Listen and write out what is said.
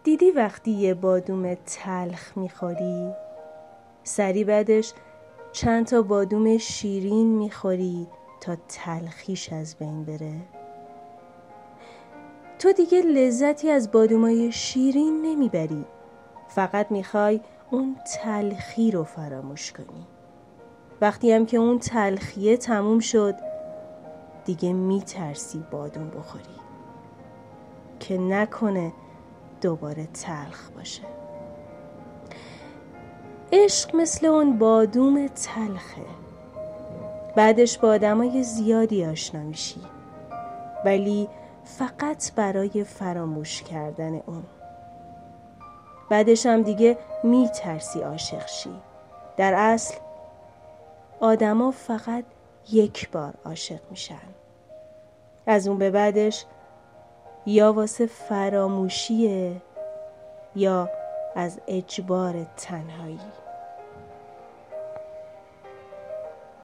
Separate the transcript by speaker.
Speaker 1: دیدی وقتی یه بادوم تلخ میخوری، سری بعدش چند تا بادوم شیرین میخوری تا تلخیش از بین بره؟ تو دیگه لذتی از بادومای شیرین نمیبری، فقط میخوای اون تلخی رو فراموش کنی. وقتی هم که اون تلخیه تموم شد، دیگه میترسی بادوم بخوری که نکنه دوباره تلخ باشه. عشق مثل اون بادوم تلخه. بعدش با آدمای زیادی آشنا میشی، ولی فقط برای فراموش کردن اون. بعدش هم دیگه میترسی عاشق شی. در اصل آدما فقط یک بار عاشق میشن. از اون به بعدش یا واسه فراموشیه یا از اجبار تنهایی.